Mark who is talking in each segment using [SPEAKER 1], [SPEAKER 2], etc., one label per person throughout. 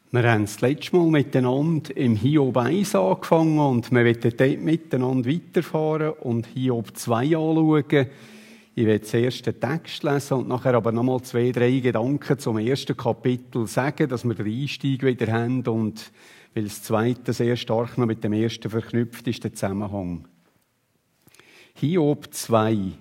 [SPEAKER 1] Wir haben das letzte Mal miteinander im Hiob 1 angefangen und wir wollen dort miteinander weiterfahren und Hiob 2 anschauen. Ich werde zuerst den Text lesen und nachher aber nochmal 2, 3 Gedanken zum ersten Kapitel sagen, dass wir den Einstieg wieder haben und weil das zweite sehr stark noch mit dem ersten verknüpft ist, der Zusammenhang. Hiob 2.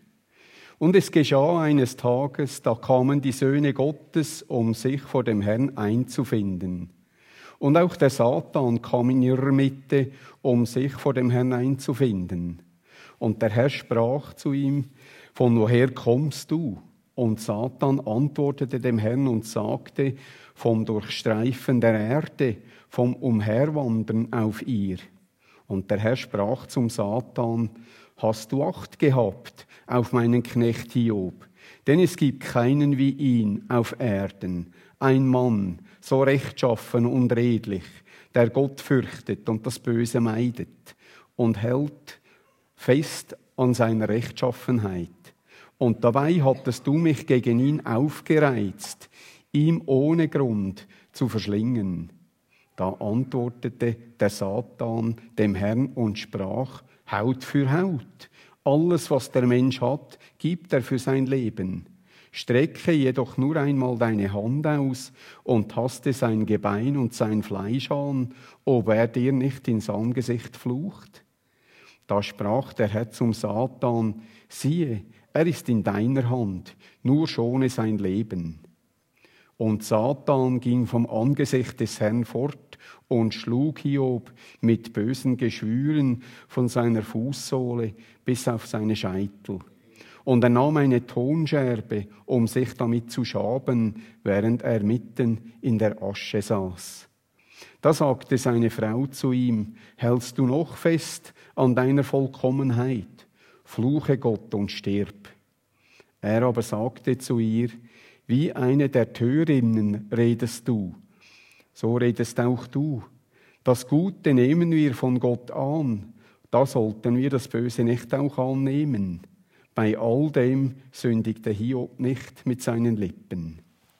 [SPEAKER 1] Und es geschah eines Tages, da kamen die Söhne Gottes, um sich vor dem Herrn einzufinden. Und auch der Satan kam in ihrer Mitte, um sich vor dem Herrn einzufinden. Und der Herr sprach zu ihm: Von woher kommst du? Und Satan antwortete dem Herrn und sagte: Vom Durchstreifen der Erde, vom Umherwandern auf ihr. Und der Herr sprach zum Satan: Hast du Acht gehabt auf meinen Knecht Hiob? Denn es gibt keinen wie ihn auf Erden, ein Mann, so rechtschaffen und redlich, der Gott fürchtet und das Böse meidet und hält fest an seiner Rechtschaffenheit. Und dabei hattest du mich gegen ihn aufgereizt, ihm ohne Grund zu verschlingen. Da antwortete der Satan dem Herrn und sprach: Haut für Haut. Alles, was der Mensch hat, gibt er für sein Leben. Strecke jedoch nur einmal deine Hand aus und taste sein Gebein und sein Fleisch an, ob er dir nicht ins Angesicht flucht. Da sprach der Herr zum Satan: Siehe, er ist in deiner Hand, nur schone sein Leben. Und Satan ging vom Angesicht des Herrn fort und schlug Hiob mit bösen Geschwüren von seiner Fußsohle bis auf seine Scheitel. Und er nahm eine Tonscherbe, um sich damit zu schaben, während er mitten in der Asche saß. Da sagte seine Frau zu ihm: Hältst du noch fest an deiner Vollkommenheit? Fluche Gott und stirb. Er aber sagte zu ihr: Wie eine der Törinnen redest du, so redest auch du. Das Gute nehmen wir von Gott an, da sollten wir das Böse nicht auch annehmen. Bei all dem sündigte Hiob nicht mit seinen Lippen.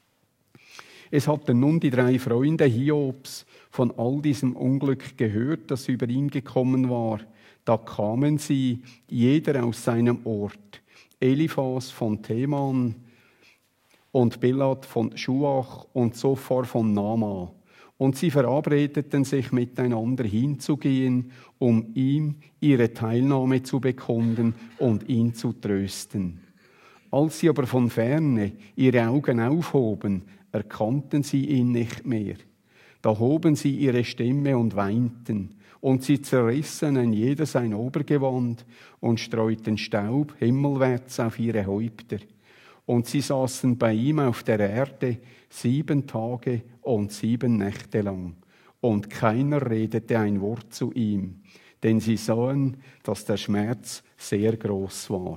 [SPEAKER 1] Es hatten nun die 3 Freunde Hiobs von all diesem Unglück gehört, das über ihn gekommen war. Da kamen sie, jeder aus seinem Ort. Eliphas von Teman und Bildad von Schuach und Zophar von Nama. Und sie verabredeten sich miteinander hinzugehen, um ihm ihre Teilnahme zu bekunden und ihn zu trösten. Als sie aber von ferne ihre Augen aufhoben, erkannten sie ihn nicht mehr. Da hoben sie ihre Stimme und weinten, und sie zerrissen ein jeder sein Obergewand und streuten Staub himmelwärts auf ihre Häupter. Und sie saßen bei ihm auf der Erde 7 Tage und 7 Nächte lang. Und keiner redete ein Wort zu ihm, denn sie sahen, dass der Schmerz sehr groß war.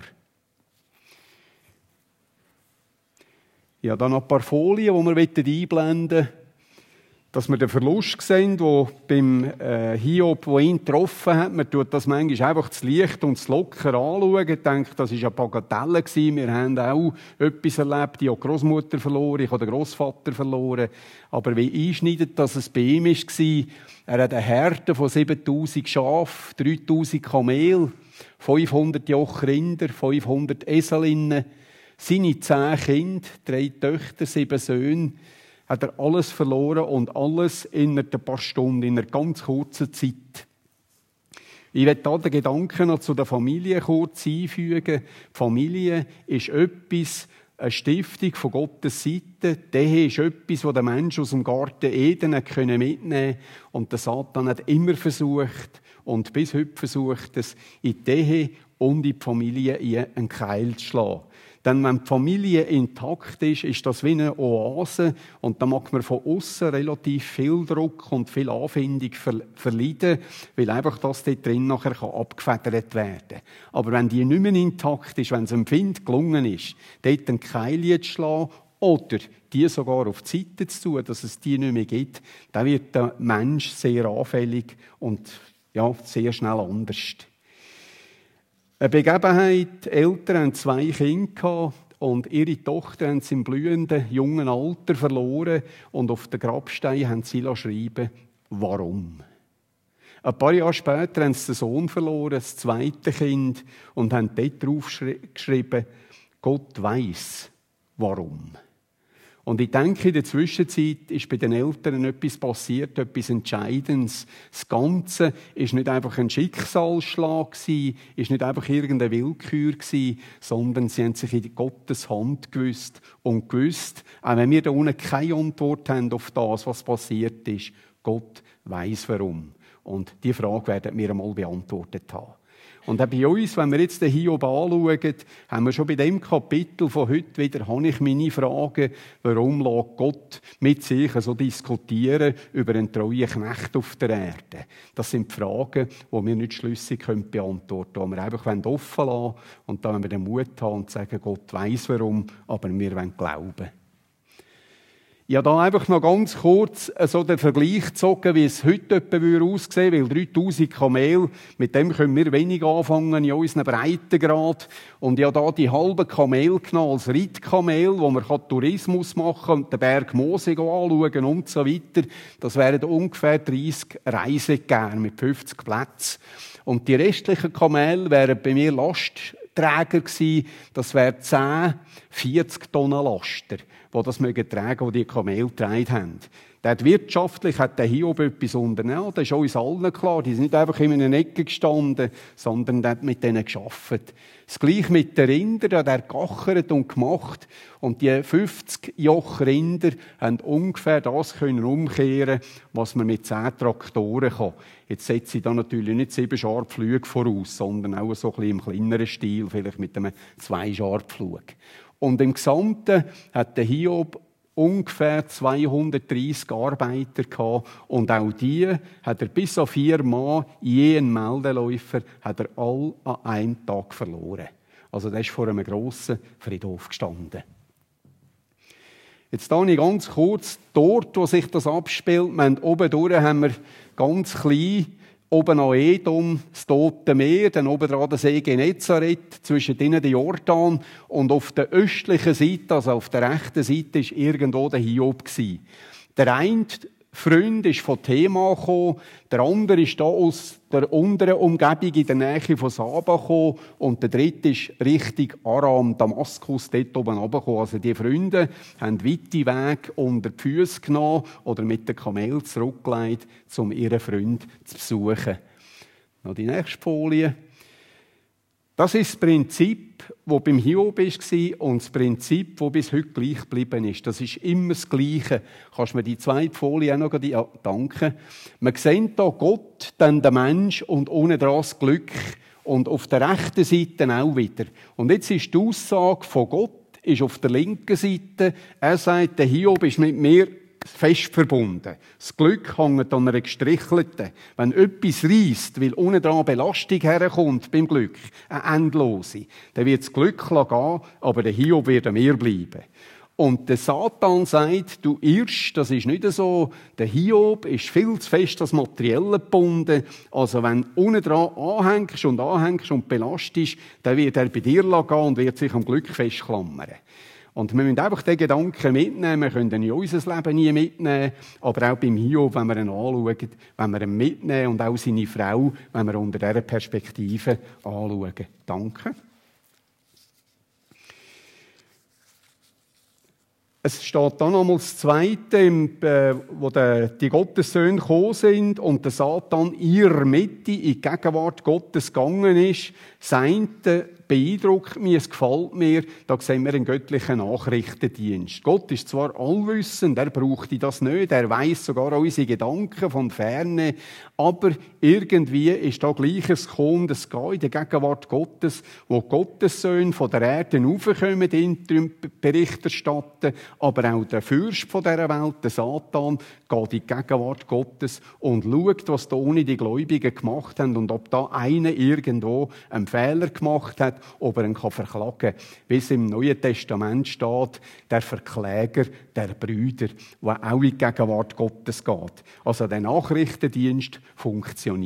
[SPEAKER 1] Ja, dann noch ein paar Folien, die wir einblenden wollen, dass wir den Verlust sehen, der beim Hiob, der ihn getroffen hat. Man tut das manchmal einfach zu leicht und zu locker anschauen. Ich denke, das war eine Bagatelle gewesen. Wir haben auch etwas erlebt. Ich habe die Großmutter verloren, ich habe den Großvater verloren. Aber wie einschneidend, dass es bei ihm war, er hat eine Herde von 7000 Schafen, 3000 Kamel, 500 Joch Rinder, 500 Eselinnen, seine 10 Kinder, 3 Töchter, 7 Söhne, hat er alles verloren und alles in ein paar Stunden, in einer ganz kurzen Zeit. Ich werde hier den Gedanken noch zu der Familie kurz einfügen. Die Familie ist etwas, eine Stiftung von Gottes Seite. Die Ehe ist etwas, das der Mensch aus dem Garten Eden mitnehmen konnte. Und der Satan hat immer versucht und bis heute versucht es, in die Ehe und in die Familie einen Keil zu schlagen. Denn wenn die Familie intakt ist, ist das wie eine Oase und da mag man von außen relativ viel Druck und viel Anfindung verleiden, weil einfach das dort drin nachher abgefedert werden kann. Aber wenn die nicht mehr intakt ist, wenn es einem Find gelungen ist, dort einen Keil zu schlagen oder die sogar auf die Seite zu tun, dass es die nicht mehr gibt, dann wird der Mensch sehr anfällig und ja, sehr schnell anders. Eine Begebenheit, die Eltern hatten 2 Kinder und ihre Tochter haben sie im blühenden, jungen Alter verloren und auf den Grabstein haben sie schreiben, warum. Ein paar Jahre später haben sie den Sohn verloren, das zweite Kind, und haben dort drauf geschrieben, Gott weiss, warum. Und ich denke, in der Zwischenzeit ist bei den Eltern etwas passiert, etwas Entscheidendes. Das Ganze ist nicht einfach ein Schicksalsschlag gewesen, ist nicht einfach irgendeine Willkür gewesen, sondern sie haben sich in Gottes Hand gewusst und gewusst, auch wenn wir da unten keine Antwort haben auf das, was passiert ist, Gott weiss warum. Und diese Frage werden wir einmal beantwortet haben. Und auch bei uns, wenn wir jetzt den Hiob anschauen, haben wir schon bei dem Kapitel von heute wieder, habe ich meine Fragen, warum lässt Gott mit sich so diskutieren über einen treuen Knecht auf der Erde. Das sind Fragen, die wir nicht schlüssig beantworten können, die wir einfach offen lassen und da wir den Mut haben und sagen, Gott weiss warum, aber wir wollen glauben. Ich habe da einfach noch ganz kurz so den Vergleich gezogen, wie es heute etwa aussehen würde, weil 3000 Kamel, mit dem können wir wenig anfangen in unserem Breitengrad. Und ich habe da die halben Kamel genommen als Reitkamel, wo man Tourismus machen kann und den Berg Mose anschauen und so weiter. Das wären ungefähr 30 Reisegänge mit 50 Plätzen. Und die restlichen Kamel wären bei mir Lastträger gewesen. Das wären 10 40-Tonnen-Laster, die das tragen, die Kamel getragen haben. Dort wirtschaftlich hat der Hiob etwas unternommen. Das ist uns allen klar. Die sind nicht einfach in einer Ecke gestanden, sondern der hat mit denen gearbeitet. Das Gleiche mit den Rindern, der hat gachert und gemacht. Und die 50 Joch Rinder haben ungefähr das können umkehren, was man mit 10 Traktoren kann. Jetzt setze ich da natürlich nicht 7 Scharpflüge voraus, sondern auch so ein bisschen im kleineren Stil, vielleicht mit einem 2 Scharpflug. Und im Gesamten hat der Hiob ungefähr 230 Arbeiter gehabt. Und auch die hat er bis auf 4 Mann, jeden Meldeläufer, hat er all an einem Tag verloren. Also der ist vor einem grossen Friedhof gestanden. Jetzt hier ganz kurz, dort, wo sich das abspielt, oben durch haben wir ganz klein, oben an Edom, das Tote Meer, dann oben dran der See Genezareth, zwischen denen der Jordan. Und auf der östlichen Seite, also auf der rechten Seite, war irgendwo der Hiob. Der eine Freund ist von Tema gekommen, der andere ist da aus der unteren Umgebung in der Nähe von Saba gekommen und der dritte ist Richtung Aram, Damaskus, dort oben runtergekommen. Also die Freunde haben weite Wege unter die Füße genommen oder mit dem Kamel zurückgelegt, um ihren Freund zu besuchen. Noch die nächste Folie. Das ist das Prinzip, das beim Hiob war und das Prinzip, das bis heute gleich geblieben ist. Das ist immer das Gleiche. Kannst du mir die zweite Folie auch noch danken? Wir sehen hier Gott, dann den Mensch und ohne das Glück. Und auf der rechten Seite auch wieder. Und jetzt ist die Aussage von Gott ist auf der linken Seite. Er sagt, der Hiob ist mit mir fest verbunden. Das Glück hängt an einer gestrichelten. Wenn etwas reisst, weil unten dran Belastung herkommt beim Glück, eine endlose, dann wird das Glück gehen, aber der Hiob wird an mir bleiben. Und der Satan sagt, du irrst, das ist nicht so. Der Hiob ist viel zu fest das Materielle gebunden. Also wenn unten dran anhängst und belastest, dann wird er bei dir gehen und wird sich am Glück festklammern. Und wir müssen einfach den Gedanken mitnehmen. Wir können ihn in unser Leben nie mitnehmen. Aber auch beim Hiob, wenn wir ihn anschauen, wenn wir ihn mitnehmen und auch seine Frau, wenn wir unter dieser Perspektive anschauen. Danke. Es steht dann einmal das Zweite, wo die Gottessöhne gekommen sind und der Satan in ihrer Mitte in die Gegenwart Gottes gegangen ist. Sein beeindruckt mich, es gefällt mir, da sehen wir einen göttlichen Nachrichtendienst. Gott ist zwar allwissend, er braucht das nicht, er weiss sogar unsere Gedanken von Ferne, aber irgendwie ist da Gleiches gekommen, es geht in der Gegenwart Gottes, wo Gottessöhne von der Erde raufkommen, in Bericht erstatten, aber auch der Fürst von dieser Welt, der Satan, geht in die Gegenwart Gottes und schaut, was da ohne die Gläubigen gemacht haben und ob da einer irgendwo einen Fehler gemacht hat, ob er ihn verklagen kann. Wie es im Neuen Testament steht, der Verkläger der Brüder, der auch in die Gegenwart Gottes geht. Also der Nachrichtendienst funktioniert.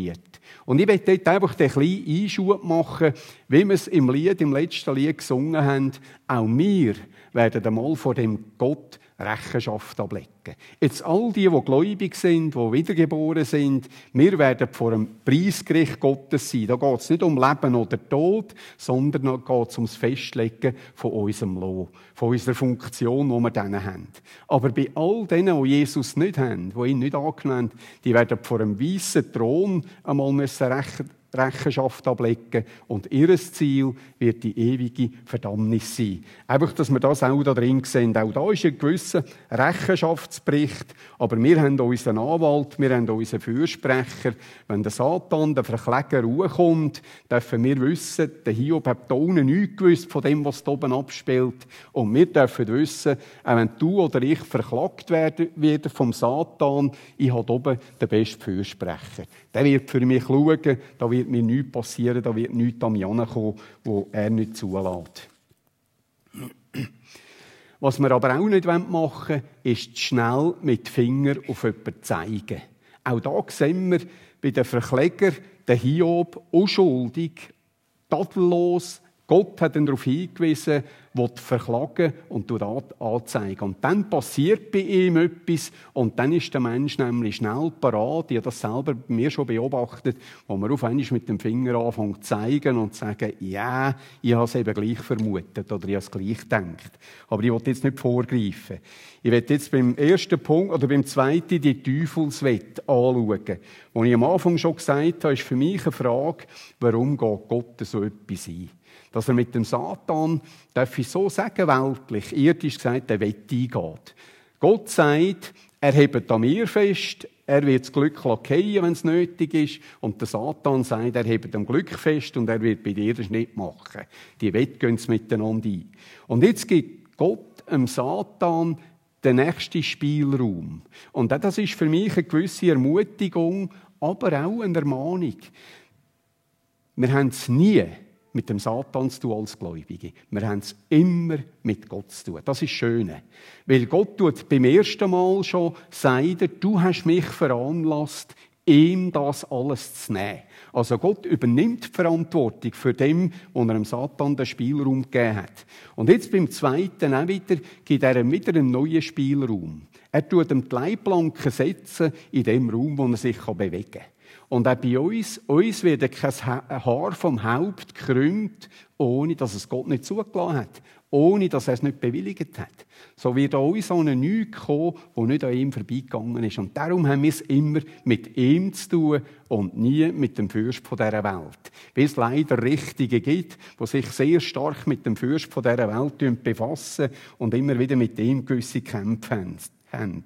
[SPEAKER 1] Und ich möchte dort einfach den kleinen Einschub machen, wie wir es im letzten Lied gesungen haben. Auch wir werden einmal vor dem Gott Rechenschaft ablegen. Jetzt all die gläubig sind, die wiedergeboren sind, wir werden vor dem Preisgericht Gottes sein. Da geht es nicht um Leben oder Tod, sondern da geht es ums Festlegen von unserem Lohn, von unserer Funktion, die wir dann haben. Aber bei all denen, die Jesus nicht haben, die ihn nicht angenommen haben, die werden vor einem weißen Thron einmal Rechenschaft ablegen und ihr Ziel wird die ewige Verdammnis sein. Einfach, dass wir das auch da drin sehen. Auch da ist ein gewisser Rechenschaftsbericht, aber wir haben unseren Anwalt, wir haben unseren Fürsprecher. Wenn der Satan, der Verkläger, ruhekommt, dürfen wir wissen, der Hiob hat da unten nichts gewusst von dem, was da oben abspielt. Und wir dürfen wissen, auch wenn du oder ich verklagt werden vom Satan, ich habe oben den besten Fürsprecher. Der wird für mich schauen, da wird mir nichts passieren, da wird nichts an mich herankommen, wo er nicht zulässt. Was wir aber auch nicht machen wollen, ist schnell mit dem Finger auf jemanden zeigen. Auch da sehen wir bei den Verklägern den Hiob unschuldig, tadellos. Gott hat ihn darauf hingewiesen, will verklagen und anzeigen. Und dann passiert bei ihm etwas und dann ist der Mensch nämlich schnell parat. Ich habe das selber bei mir schon beobachtet, wo man auf einmal mit dem Finger anfängt zu zeigen und zu sagen, ja, ich habe es eben gleich vermutet oder ich habe es gleich gedacht. Aber ich will jetzt nicht vorgreifen. Ich will jetzt beim ersten Punkt oder beim zweiten die Teufelswette anschauen. Wo ich am Anfang schon gesagt habe, ist für mich eine Frage, warum geht Gott so etwas ein? Dass er mit dem Satan, darf ich so sagen, weltlich, irdisch gesagt, der Wette eingeht. Gott sagt, er hebt an mir fest, er wird das Glück fallen, wenn es nötig ist. Und der Satan sagt, er hebt am Glück fest und er wird bei dir das nicht machen. Die Wette gehen miteinander ein. Und jetzt gibt Gott dem Satan den nächsten Spielraum. Und das ist für mich eine gewisse Ermutigung, aber auch eine Ermahnung. Wir haben es nie mit dem Satan zu tun als Gläubige. Wir haben es immer mit Gott zu tun. Das ist das Schöne. Weil Gott tut beim ersten Mal schon sagen, du hast mich veranlasst, ihm das alles zu nehmen. Also Gott übernimmt die Verantwortung für dem, wo er dem Satan den Spielraum gegeben hat. Und jetzt beim zweiten auch wieder, gibt er ihm wieder einen neuen Spielraum. Er tut ihm die Leitplanken setzen in dem Raum, wo er sich bewegen kann. Und auch bei uns wird kein Haar vom Haupt gekrümmt, ohne dass es Gott nicht zugelassen hat, ohne dass er es nicht bewilligt hat. So wird an uns auch nichts kommen, das nicht an ihm vorbeigegangen ist. Und darum haben wir es immer mit ihm zu tun und nie mit dem Fürst von dieser Welt. Weil es leider Richtige gibt, die sich sehr stark mit dem Fürst von dieser Welt befassen und immer wieder mit ihm gewisse Kämpfe haben.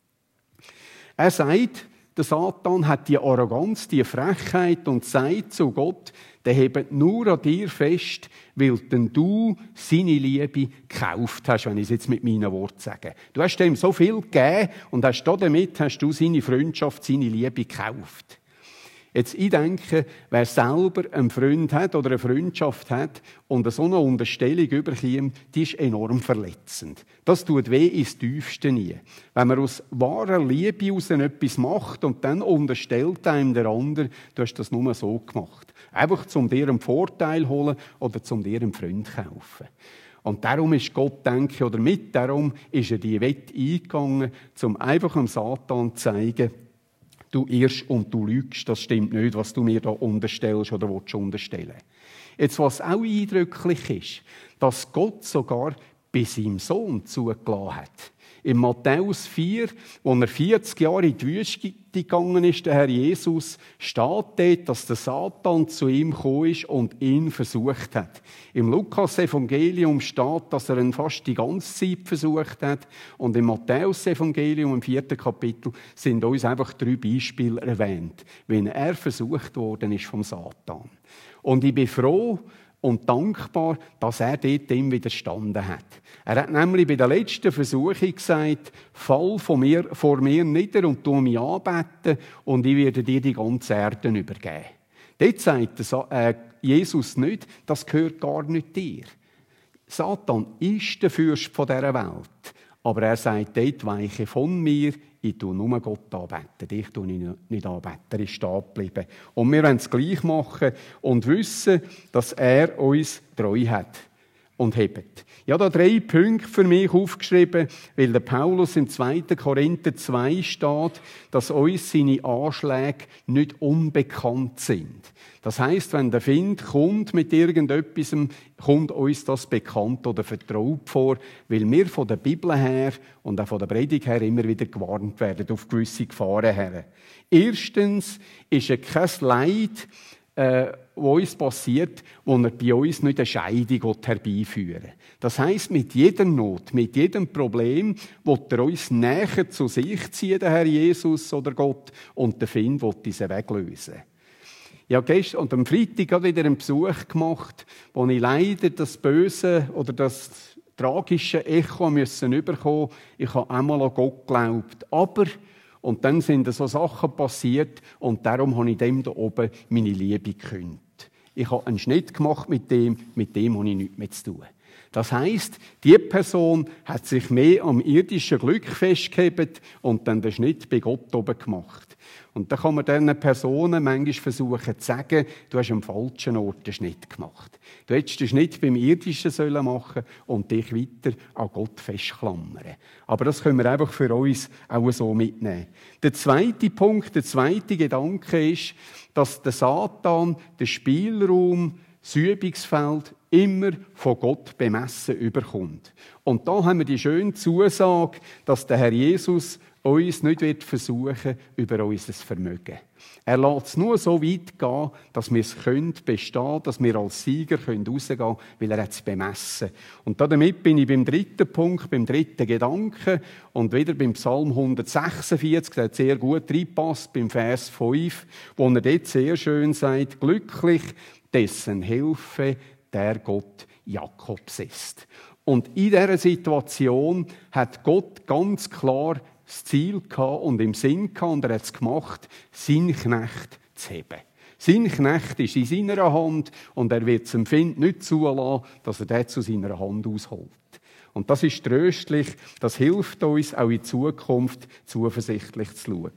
[SPEAKER 1] Er sagt, der Satan hat die Arroganz, die Frechheit und sagt zu Gott, der hebt nur an dir fest, weil denn du seine Liebe gekauft hast, wenn ich es jetzt mit meinen Worten sage. Du hast ihm so viel gegeben und damit hast du seine Freundschaft, seine Liebe gekauft. Jetzt, ich denke, wer selber einen Freund hat oder eine Freundschaft hat und so eine Unterstellung überkommt, die ist enorm verletzend. Das tut weh ins Tiefste nie. Wenn man aus wahrer Liebe heraus etwas macht und dann unterstellt einem der andere, du hast das nur so gemacht. Einfach zum dir einen Vorteil holen oder zum dir einen Freund kaufen. Und darum ist Gott, denke ich, oder mit darum ist er die Wette eingegangen, um einfach dem Satan zu zeigen, du irrst und du lügst, das stimmt nicht, was du mir da unterstellst oder willst unterstellen. Jetzt, was auch eindrücklich ist, dass Gott sogar bei seinem Sohn zugelassen hat. In Matthäus 4, wo er 40 Jahre in die Wüste gegangen ist, der Herr Jesus, steht dort, dass der Satan zu ihm gekommen ist und ihn versucht hat. Im Lukas-Evangelium steht, dass er ihn fast die ganze Zeit versucht hat. Und im Matthäus-Evangelium, im 4. Kapitel, sind uns einfach 3 Beispiele erwähnt, wenn er versucht worden ist vom Satan. Und ich bin froh und dankbar, dass er dort ihm widerstanden hat. Er hat nämlich bei der letzten Versuchung gesagt, fall vor mir nieder und tu mich anbeten und ich werde dir die ganze Erde übergeben. Dort sagt Jesus nicht, das gehört gar nicht dir. Satan ist der Fürst von dieser Welt. Aber er sagt, dort weiche von mir, ich tue nur Gott anbeten, dich tue ich nicht anbeten. Er ist stehen geblieben. Und wir wollen es gleich machen und wissen, dass er uns treu hat und hebt. Ich habe da 3 Punkte für mich aufgeschrieben, weil der Paulus im 2. Korinther 2 steht, dass uns seine Anschläge nicht unbekannt sind. Das heisst, wenn der Find kommt mit irgendetwas, kommt uns das bekannt oder vertraut vor, weil wir von der Bibel her und auch von der Predigt her immer wieder gewarnt werden auf gewisse Gefahren her. Erstens ist es kein Leid, was uns passiert, wo er bei uns nicht eine Scheidung herbeiführen will. Das heisst, mit jeder Not, mit jedem Problem, will er uns näher zu sich ziehen, der Herr Jesus oder Gott, und der Find will diesen Weg lösen. Ich habe gestern und am Freitag wieder einen Besuch gemacht, wo ich leider das Böse oder das tragische Echo bekommen musste. Ich habe einmal an Gott geglaubt, aber und dann sind so Sachen passiert und darum habe ich dem da oben meine Liebe gekündigt. Ich habe einen Schnitt gemacht mit dem habe ich nichts mehr zu tun. Das heisst, die Person hat sich mehr am irdischen Glück festgehalten und dann den Schnitt bei Gott oben gemacht. Und dann kann man diesen Personen manchmal versuchen zu sagen, du hast am falschen Ort den Schnitt gemacht. Du hättest den Schnitt beim Irdischen machen und dich weiter an Gott festklammern. Aber das können wir einfach für uns auch so mitnehmen. Der zweite Punkt, der zweite Gedanke ist, dass der Satan den Spielraum, das Übungsfeld immer von Gott bemessen überkommt. Und da haben wir die schöne Zusage, dass der Herr Jesus uns nicht versuchen über unser Vermögen. Er lässt es nur so weit gehen, dass wir es bestehen können, dass wir als Sieger rausgehen können, weil er es bemessen. Und damit bin ich beim 3. Punkt, beim 3. Gedanken und wieder beim Psalm 146, der hat sehr gut reinpasst, beim Vers 5, wo er dort sehr schön sagt, glücklich, dessen Hilfe der Gott Jakobs ist. Und in dieser Situation hat Gott ganz klar das Ziel gehabt und im Sinn gehabt, und er hat es gemacht, seinen Knecht zu heben. Sein Knecht ist in seiner Hand und er wird es dem Find nicht zulassen, dass er den zu seiner Hand ausholt. Und das ist tröstlich, das hilft uns auch in Zukunft zuversichtlich zu schauen.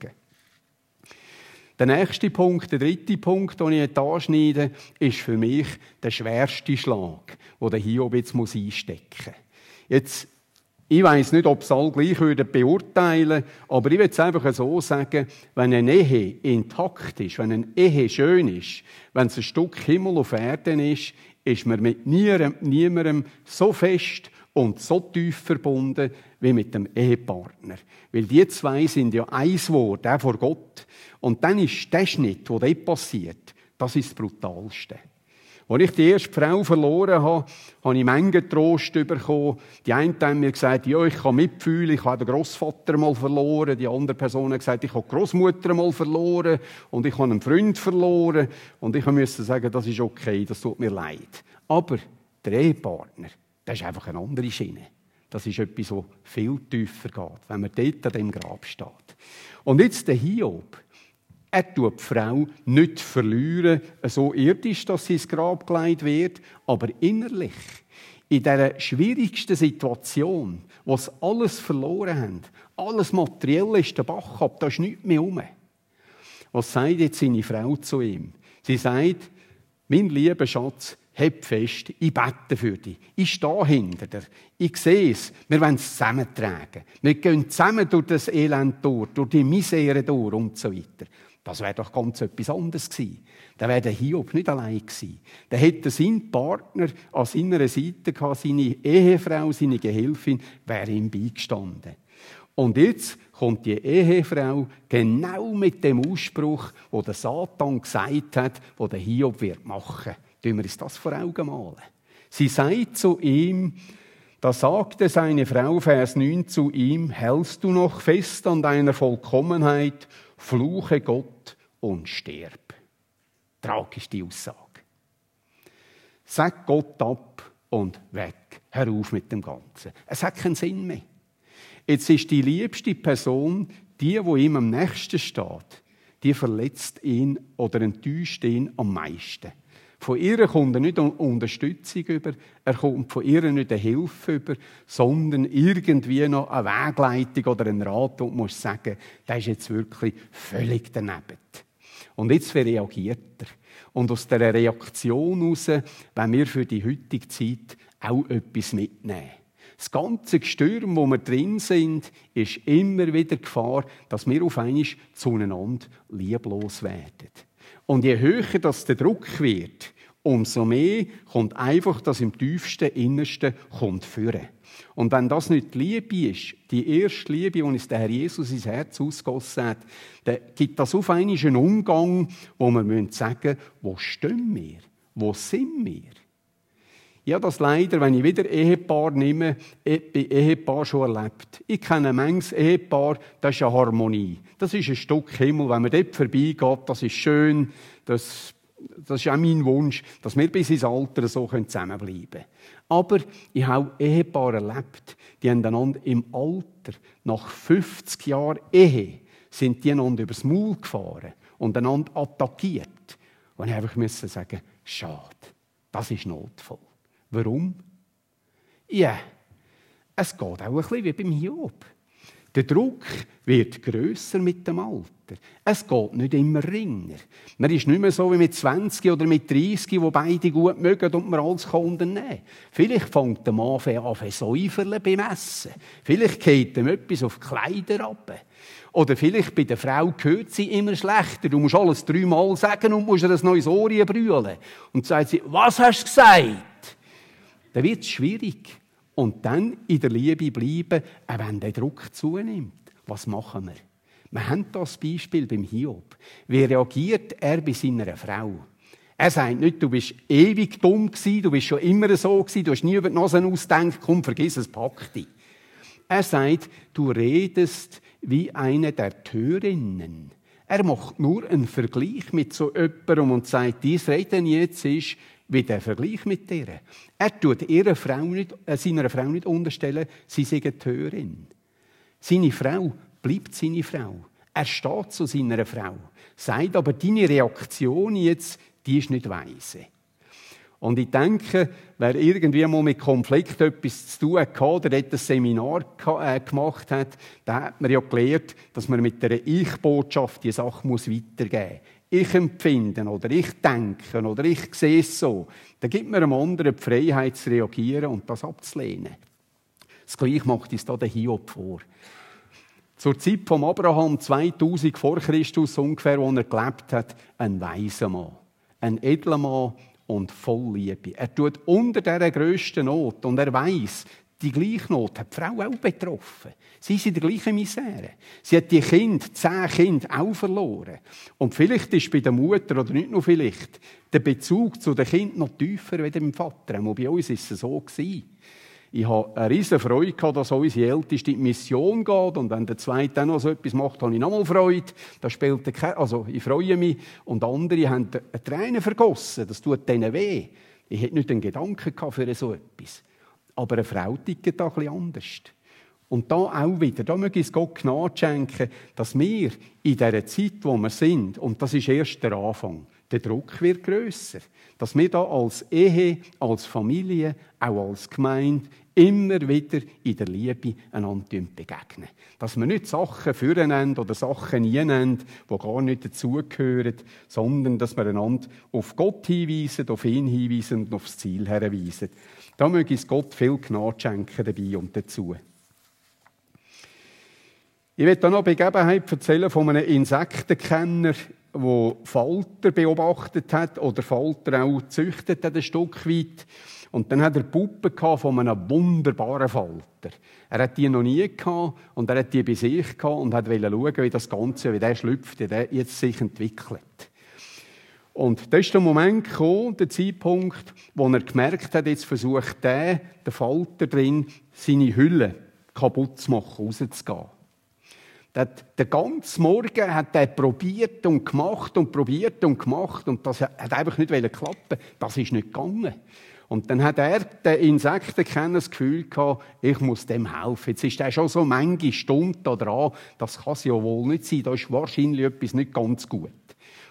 [SPEAKER 1] Der nächste Punkt, der 3. Punkt, den ich jetzt anschneide, ist für mich der schwerste Schlag, den der Hiob jetzt einstecken muss. Ich weiss nicht, ob es alle gleich beurteilen würden, aber ich will es einfach so sagen, wenn eine Ehe intakt ist, wenn eine Ehe schön ist, wenn es ein Stück Himmel auf Erden ist man mit niemandem so fest und so tief verbunden wie mit dem Ehepartner. Weil die zwei sind ja eins Wort, der vor Gott. Und dann ist der Schnitt, der dort passiert, das ist das Brutalste. Als ich die erste Frau verloren habe, habe ich Menge Trost bekommen. Die eine haben mir gesagt, ja, ich kann mitfühlen, ich habe den Grossvater mal verloren. Die andere Person hat gesagt, ich habe die Grossmutter mal verloren und ich habe einen Freund verloren. Und ich musste sagen, das ist okay, das tut mir leid. Aber der Ehepartner, das ist einfach eine andere Schiene. Das ist etwas, was viel tiefer geht, wenn man dort an dem Grab steht. Und jetzt der Hiob. Er tut die Frau nicht verlieren, so irdisch, dass sie ins Grab gelegt wird, aber innerlich, in dieser schwierigsten Situation, wo sie alles verloren haben, alles Materielle ist der Bach ab, da ist nichts mehr rum. Was sagt jetzt seine Frau zu ihm? Sie sagt, mein lieber Schatz, heb fest, ich bete für dich. Ich stehe hinter dir. Ich sehe es. Wir wollen es zusammentragen. Wir gehen zusammen durch das Elend durch, durch die Misere durch und so weiter. Das wäre doch ganz etwas anderes gewesen. Dann wäre der Hiob nicht allein gewesen. Dann hätte sein Partner an seiner Seite gehabt, seine Ehefrau, seine Gehilfin, wäre ihm beigestanden. Und jetzt kommt die Ehefrau genau mit dem Ausspruch, wo der Satan gesagt hat, wo der Hiob wird machen. Tun wir uns das vor Augen malen. Sie sagt zu ihm, da sagte seine Frau, Vers 9, zu ihm, hältst du noch fest an deiner Vollkommenheit, fluche Gott und sterb. Tragisch die Aussage. Sag Gott ab und weg. Hör auf mit dem Ganzen. Es hat keinen Sinn mehr. Jetzt ist die liebste Person, die ihm am nächsten steht, die verletzt ihn oder enttäuscht ihn am meisten. Von ihr kommt er nicht eine Unterstützung über, er kommt von ihr nicht eine Hilfe über, sondern irgendwie noch eine Wegleitung oder einen Rat, und muss sagen, der ist jetzt wirklich völlig daneben. Und jetzt reagiert er. Und aus dieser Reaktion heraus wollen wir für die heutige Zeit auch etwas mitnehmen. Das ganze Gestürm, wo wir drin sind, ist immer wieder Gefahr, dass wir auf einmal zueinander lieblos werden. Und je höher das der Druck wird, umso mehr kommt einfach das im tiefsten Innersten führen. Und wenn das nicht die Liebe ist, die erste Liebe, die uns der Herr Jesus ins Herz ausgegossen hat, dann gibt das auf einmal einen Umgang, wo wir sagen müssen, wo stehen wir? Wo sind wir? Ja, das leider, wenn ich wieder Ehepaar nehme, bei Ehepaar schon erlebt. Ich kenne manches Ehepaar, das ist eine Harmonie. Das ist ein Stück Himmel. Wenn man dort vorbeigeht, das ist schön. Das ist auch mein Wunsch, dass wir bis ins Alter so zusammenbleiben können. Aber ich habe Ehepaare erlebt, die haben einander im Alter, nach 50 Jahren Ehe, sind die einander übers Maul gefahren und einander attackiert. Und ich einfach musste sagen, schade, das ist notvoll. Warum? Ja, es geht auch ein bisschen wie beim Hiob. Der Druck wird grösser mit dem Alter. Es geht nicht immer ringer. Man ist nicht mehr so wie mit 20 oder mit 30, wo beide gut mögen und man alles unternehmen kann. Vielleicht fängt der Mann an zu säuferle beim Essen. Vielleicht geht ihm etwas auf die Kleider ab. Oder vielleicht bei der Frau hört sie immer schlechter. Du musst alles 3-mal sagen und musst ihr ein neues Ohr brüllen. Und sagt sie, was hast du gesagt? Dann wird es schwierig. Und dann in der Liebe bleiben, auch wenn der Druck zunimmt. Was machen wir? Wir haben das Beispiel beim Hiob. Wie reagiert er bei seiner Frau? Er sagt nicht, du bist ewig dumm gewesen, du bist schon immer so gewesen, du hast nie über die Nase ausgedacht, komm, vergiss es, pack dich. Er sagt, du redest wie eine der Törinnen. Er macht nur einen Vergleich mit so jemandem und sagt, dies Reden jetzt ist wie der Vergleich mit dir. Er tut seiner Frau nicht unterstellen, sie sei eine Törin. Seine Frau bleibt seine Frau. Er steht zu seiner Frau. Sagt aber, deine Reaktion jetzt, die ist nicht weise. Und ich denke, wer irgendwie mal mit Konflikt etwas zu tun hat oder ein Seminar gemacht hat, da hat man ja gelernt, dass man mit der Ich-Botschaft die Sache weitergeben muss. Ich empfinde oder ich denke oder ich sehe es so. Dann gibt man einem anderen die Freiheit zu reagieren und das abzulehnen. Das Gleiche macht uns da der Hiob vor. Zur Zeit von Abraham, 2000 vor Christus ungefähr, wo er gelebt hat, ein weiser Mann, ein edler Mann und voll Liebe. Er tut unter dieser grössten Not und er weiss, die gleiche Not hat die Frau auch betroffen. Sie ist in der gleichen Misere. Sie hat die 10 Kinder auch verloren. Und vielleicht ist bei der Mutter, oder nicht nur vielleicht, der Bezug zu den Kindern noch tiefer als beim Vater. Auch bei uns war es so. Ich hatte eine riesige Freude, dass unsere Älteste in die Mission geht. Und wenn der Zweite auch noch so etwas macht, habe ich nochmal Freude. Ich freue mich. Und andere haben Tränen vergossen. Das tut denen weh. Ich hätte nicht den Gedanken gehabt für so etwas. Aber eine Frau tickt da ein bisschen anders. Und da auch wieder, da möge es Gott Gnade schenken, dass wir in dieser Zeit, wo wir sind, und das ist erst der Anfang, der Druck wird grösser, dass wir da als Ehe, als Familie, auch als Gemeinde immer wieder in der Liebe einander begegnen. Dass wir nicht Sachen füreinander oder Sachen nehmen, die gar nicht dazugehören, sondern dass wir einander auf Gott hinweisen, auf ihn hinweisen und aufs Ziel hinweisen. Da möge es Gott viel Gnade schenken dabei und dazu. Ich werde hier noch eine Begebenheit erzählen von einem Insektenkenner, der Falter beobachtet hat oder Falter auch gezüchtet hat, ein Stück weit. Und dann hat er Puppen von einem wunderbaren Falter. Er hat die noch nie gehabt und er hat die bei sich gehabt und wollte schauen, wie das Ganze, wie der schlüpft, wie der jetzt sich entwickelt. Und da ist der Moment gekommen, der Zeitpunkt, wo er gemerkt hat, jetzt versucht der Falter drin, seine Hülle kaputt zu machen, rauszugehen. Den ganzen Morgen hat er probiert und gemacht und probiert und gemacht und das hat einfach nicht klappen. Das ist nicht gegangen. Und dann hat er, den Insektenkenner, das Gefühl gehabt, ich muss dem helfen. Jetzt ist er schon so manche Stunden dran, das kann es ja wohl nicht sein, da ist wahrscheinlich etwas nicht ganz gut.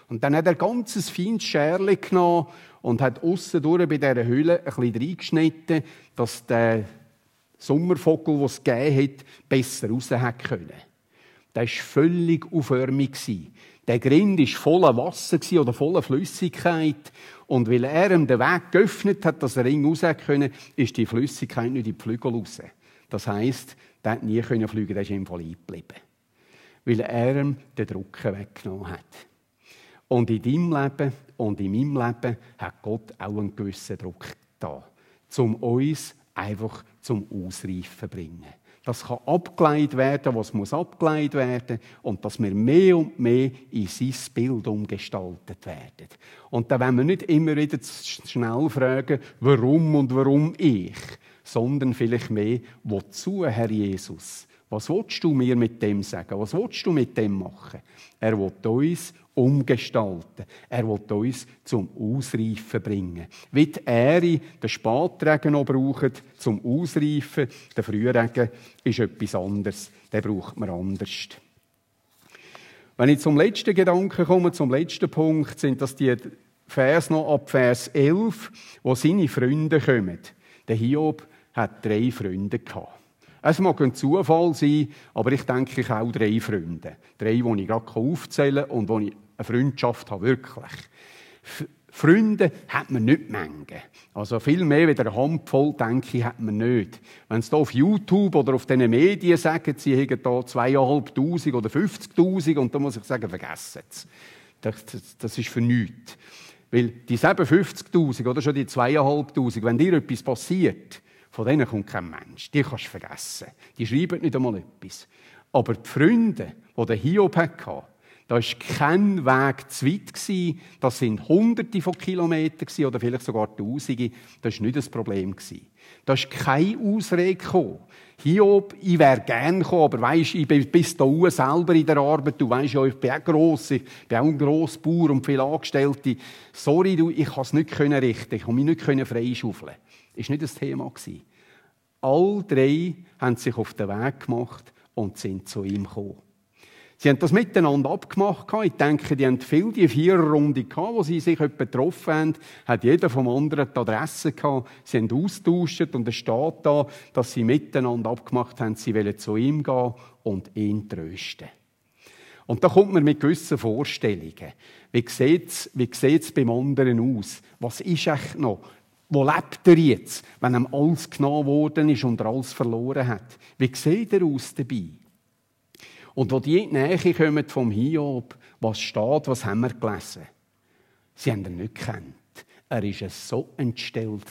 [SPEAKER 1] Und dann hat er ein ganzes feines Scherli genommen und hat aussen durch bei dieser Höhle ein bisschen reingeschnitten, dass der Sommervogel, den es gegeben hat, besser raus hat können. Der war völlig U-förmig. Der Grind war voller Wasser oder voller Flüssigkeit. Und weil er ihm den Weg geöffnet hat, dass er raus konnte, ist die Flüssigkeit nicht in die Flügel raus. Das heisst, der konnte nie fliegen, der ist ihm voll eingeblieben. Weil er ihm den Druck weggenommen hat. Und in deinem Leben und in meinem Leben hat Gott auch einen gewissen Druck da, um uns einfach zum Ausreifen zu bringen. Das kann abgeleitet werden, was muss abgeleitet werden, und dass wir mehr und mehr in sein Bild umgestaltet werden. Und da wollen wir nicht immer wieder zu schnell fragen, warum und warum ich, sondern vielleicht mehr, wozu, Herr Jesus? Was willst du mir mit dem sagen? Was willst du mit dem machen? Er will uns umgestalten. Er will uns zum Ausreifen bringen. Wie die Ähre den Spatregen noch braucht zum Ausreifen, der Frühregen ist etwas anderes. Den braucht man anders. Wenn ich zum letzten Gedanken komme, zum letzten Punkt, sind das die Vers noch ab Vers 11, wo seine Freunde kommen. Der Hiob hat 3 Freunde gehabt. Es mag ein Zufall sein, aber ich denke, ich habe auch 3 Freunde. 3, die ich gerade aufzählen kann und wo ich eine Freundschaft habe, wirklich. Freunde hat man nicht Menge. Also viel mehr wie eine Handvoll, denke ich, hat man nicht. Wenn sie da auf YouTube oder auf diesen Medien sagen, sie hätten da 2'500 oder 50'000, und dann muss ich sagen, vergessen es. Das ist für nichts. Weil die 57'000 oder schon die 2'500, wenn dir etwas passiert, von denen kommt kein Mensch. Die kannst du vergessen. Die schreiben nicht einmal etwas. Aber die Freunde, die der Hiob hatte, da war kein Weg zu weit. Das sind Hunderte von Kilometern oder vielleicht sogar Tausende. Das war nicht das Problem. Da ist keine Ausrede gekommen. Hiob, ich wäre gern gekommen, aber weisst, ich bin bis da selber in der Arbeit. Du weisst ja, ich bin auch gross, ich bin auch ein Grossbauer und viele Angestellte. Sorry, ich konnte es nicht richten, ich konnte mich nicht freischaufeln. Das war nicht das Thema. All 3 haben sich auf den Weg gemacht und sind zu ihm gekommen. Sie haben das miteinander abgemacht. Ich denke, die haben viel die 4er-Runde gehabt, wo sie sich getroffen haben. Hat jeder vom anderen die Adresse gehabt. Sie haben austauscht und es steht da, dass sie miteinander abgemacht haben, sie wollen zu ihm gehen und ihn trösten. Und da kommt man mit gewissen Vorstellungen. Wie sieht's beim anderen aus? Was ist echt noch? Wo lebt er jetzt, wenn ihm alles genommen worden ist und er alles verloren hat? Wie sieht er aus dabei? Und wo die in die Nähe kommen vom Hiob, was steht, was haben wir gelesen? Sie haben ihn nicht gekannt. Er war so entstellt.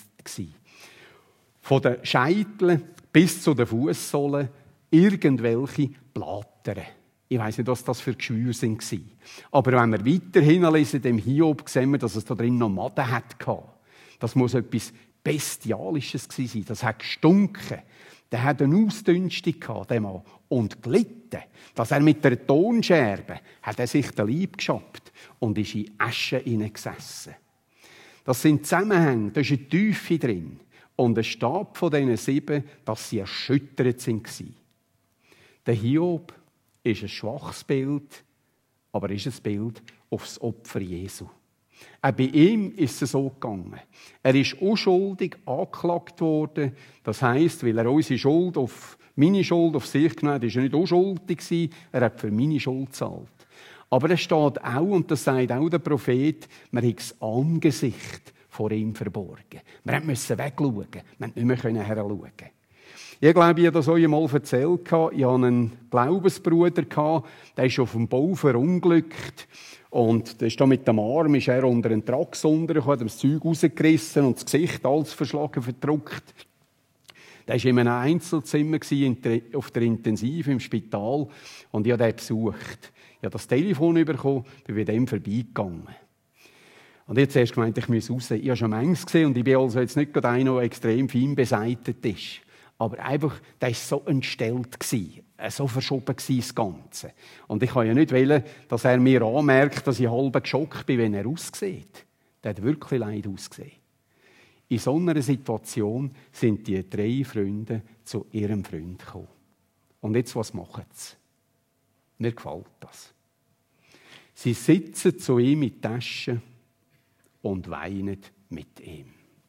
[SPEAKER 1] Von den Scheiteln bis zu den Fußsohlen irgendwelche Blattern. Ich weiss nicht, was das für Geschwüre waren. Aber wenn wir weiterhin lesen, dem Hiob, sehen wir, dass es da drin noch Maden hatte. Das muss etwas Bestialisches gewesen sein. Das hat gestunken. Der hat eine Ausdünstung gehabt, der Mann, und gelitten. Dass er mit der Tonscherbe hat er sich den Leib geschabt und ist in Asche hineingesessen. Das sind Zusammenhänge, da ist eine Tiefe drin. Und es steht von diesen 7, dass sie erschüttert waren. Der Hiob ist ein schwaches Bild, aber ist ein Bild auf das Opfer Jesu. Auch bei ihm ist es so gegangen. Er ist unschuldig angeklagt worden. Das heisst, weil er unsere Schuld meine Schuld auf sich genommen hat, ist er nicht unschuldig gewesen. Er hat für meine Schuld gezahlt. Aber es steht auch, und das sagt auch der Prophet, man hat das Angesicht vor ihm verborgen. Wir mussten wegschauen. Wir konnten nicht mehr heranschauen. Ich glaube, ich habe das euch mal erzählt. Ich hatte einen Glaubensbruder, der ist auf dem Bau verunglückt. Und der ist da mit dem Arm ist er unter einen Trax untergekommen, hat das Zeug rausgerissen und das Gesicht alles verschlagen, verdruckt. Der war in einem Einzelzimmer auf der Intensiv im Spital und ich habe den besucht. Ich habe das Telefon bekommen, bin bei dem vorbeigegangen. Und ich habe zuerst gemeint, ich muss raus. Ich habe schon manches gesehen und ich bin also jetzt nicht gerade einer, der extrem fein beseitigt ist. Aber einfach, der war so entstellt, so verschoben das Ganze. Und ich kann ja nicht wollen, dass er mir anmerkt, dass ich halb geschockt bin, wenn er aussieht. Der hat wirklich leid ausgesehen. In so einer Situation sind die 3 Freunde zu ihrem Freund gekommen. Und jetzt, was machen sie? Mir gefällt das. Sie sitzen zu ihm in die Tasche und weinen mit ihm.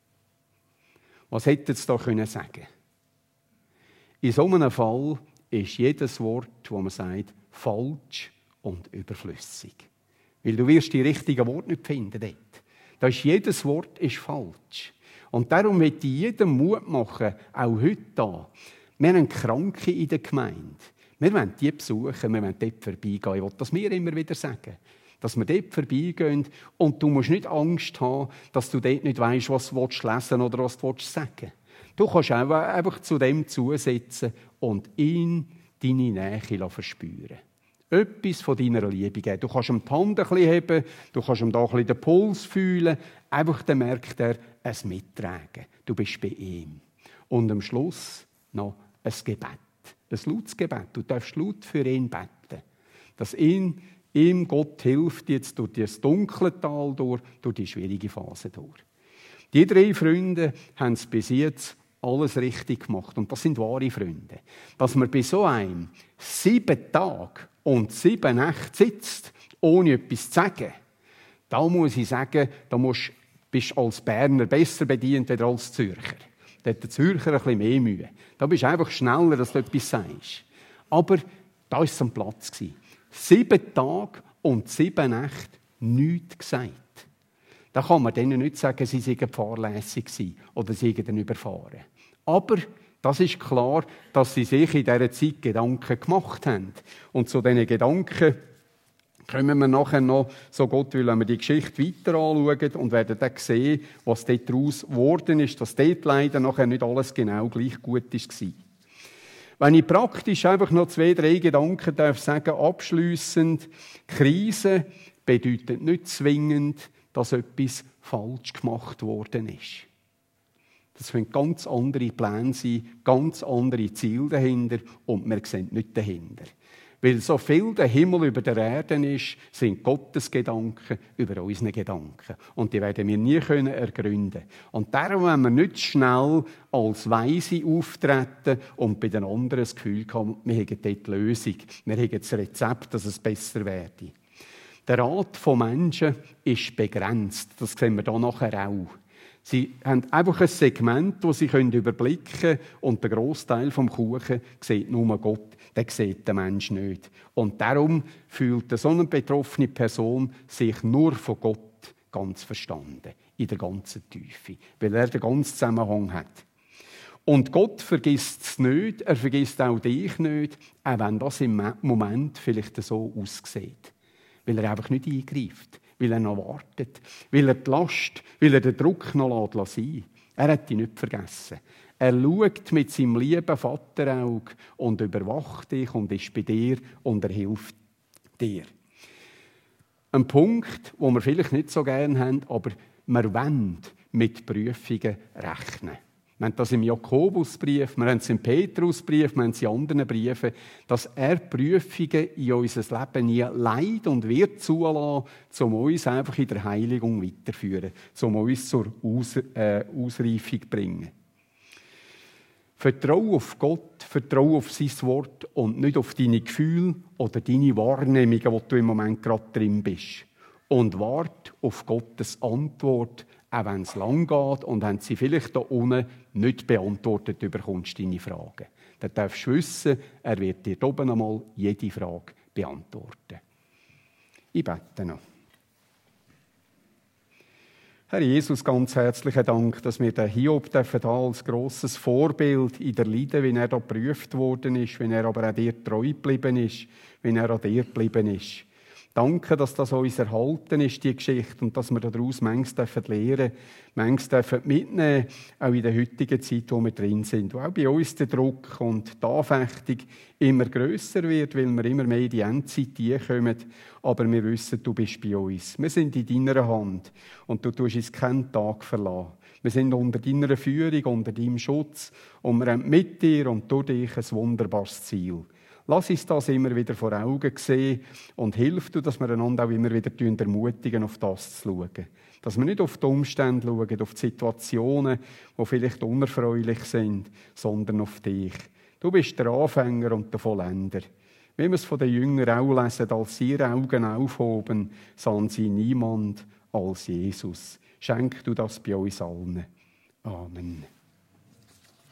[SPEAKER 1] Was hätten sie da sagen können? In so einem Fall ist jedes Wort, das man sagt, falsch und überflüssig. Weil du wirst die richtigen Worte nicht finden dort. Da ist jedes Wort ist falsch. Und darum möchte ich jedem Mut machen, auch heute da. Wir haben Kranke in der Gemeinde. Wir wollen die besuchen, wir wollen dort vorbeigehen. Ich will das mir immer wieder sagen. Dass wir dort vorbeigehen und du musst nicht Angst haben, dass du dort nicht weisst, was du lesen oder was du sagen willst. Du kannst auch einfach zu dem zusetzen und ihn deine Nähe verspüren. Etwas von deiner Liebe geben. Du kannst ihm die Hand ein bisschen heben, du kannst ihm da ein bisschen den Puls fühlen. Einfach dann merkt er, es mittragen. Du bist bei ihm. Und am Schluss noch ein Gebet. Ein lautes Gebet. Du darfst laut für ihn beten. Dass ihm Gott hilft jetzt durch das dunkle Tal durch die schwierige Phase durch. Die 3 Freunde haben es bis jetzt alles richtig gemacht. Und das sind wahre Freunde. Dass man bei so einem 7 Tage und 7 Nächte sitzt, ohne etwas zu sagen, da muss ich sagen, bist du als Berner besser bedient als als Zürcher. Da hat der Zürcher ein bisschen mehr Mühe. Da bist du einfach schneller, dass du etwas sagst. Aber da war es am Platz. 7 Tage und 7 Nächte nichts gesagt. Da kann man denen nicht sagen, sie seien fahrlässig gewesen oder sie seien überfahren. Aber das ist klar, dass sie sich in dieser Zeit Gedanken gemacht haben. Und zu diesen Gedanken kommen wir nachher noch, so Gott will, wenn wir die Geschichte weiter anschauen und werden dann sehen, was dort daraus geworden ist, dass dort leider nachher nicht alles genau gleich gut war. Wenn ich praktisch einfach noch 2, 3 Gedanken darf sagen, abschliessend, Krise bedeutet nicht zwingend, dass etwas falsch gemacht worden ist. Das können ganz andere Pläne sein, ganz andere Ziele dahinter und wir sehen nicht dahinter. Weil so viel der Himmel über der Erde ist, sind Gottes Gedanken über unsere Gedanken. Und die werden wir nie ergründen können. Und darum wollen wir nicht schnell als Weise auftreten und bei den anderen das Gefühl haben, wir hätten dort die Lösung, wir hätten das Rezept, dass es besser werde. Der Rat von Menschen ist begrenzt. Das sehen wir hier nachher auch. Sie haben einfach ein Segment, das sie überblicken können und der Grossteil vom Kuchen sieht nur Gott, den sieht der Mensch nicht. Und darum fühlt so eine betroffene Person sich nur von Gott ganz verstanden, in der ganzen Tiefe, weil er den ganzen Zusammenhang hat. Und Gott vergisst es nicht, er vergisst auch dich nicht, auch wenn das im Moment vielleicht so aussieht. Weil er einfach nicht eingreift, weil er noch wartet, weil er die Last, weil er den Druck noch lässt sein. Er hat dich nicht vergessen. Er schaut mit seinem lieben Vaterauge und überwacht dich und ist bei dir und er hilft dir. Ein Punkt, den wir vielleicht nicht so gerne haben, aber wir wollen mit Prüfungen rechnen. Wir haben das im Jakobusbrief, wir haben es im Petrusbrief, wir haben es in anderen Briefen, dass er Prüfungen in unser Leben nie leid und wird zulassen, um uns einfach in der Heiligung weiterzuführen, um uns zur Ausreifung zu bringen. Vertraue auf Gott, vertraue auf sein Wort und nicht auf deine Gefühle oder deine Wahrnehmungen, wo du im Moment gerade drin bist. Und warte auf Gottes Antwort, auch wenn es lang geht und wenn sie vielleicht da unten nicht beantwortet bekommst, deine Fragen. Dann darfst du wissen, er wird dir oben einmal jede Frage beantworten. Ich bete noch. Herr Jesus, ganz herzlichen Dank, dass wir den Hiob da als grosses Vorbild in der Leiden, wie er da geprüft worden ist, wie er aber auch dir treu geblieben ist, wie er an dir geblieben ist. Danke, dass das uns erhalten ist, die Geschichte, und dass wir daraus manches lernen dürfen, manches mitnehmen dürfen, auch in der heutigen Zeit, wo wir drin sind. Wo auch bei uns der Druck und die Anfechtung immer grösser wird, weil wir immer mehr in die Endzeit kommen. Aber wir wissen, du bist bei uns. Wir sind in deiner Hand und du tust uns keinen Tag verlassen. Wir sind unter deiner Führung, unter deinem Schutz und wir haben mit dir und durch dich ein wunderbares Ziel. Lass uns das immer wieder vor Augen sehen und hilf du, dass wir einander auch immer wieder ermutigen, auf das zu schauen. Dass wir nicht auf die Umstände schauen, auf die Situationen, die vielleicht unerfreulich sind, sondern auf dich. Du bist der Anfänger und der Vollender. Wie wir es von den Jüngern auch lesen, als sie ihre Augen aufhoben, sahen sie niemand als Jesus. Schenk du das bei uns allen. Amen.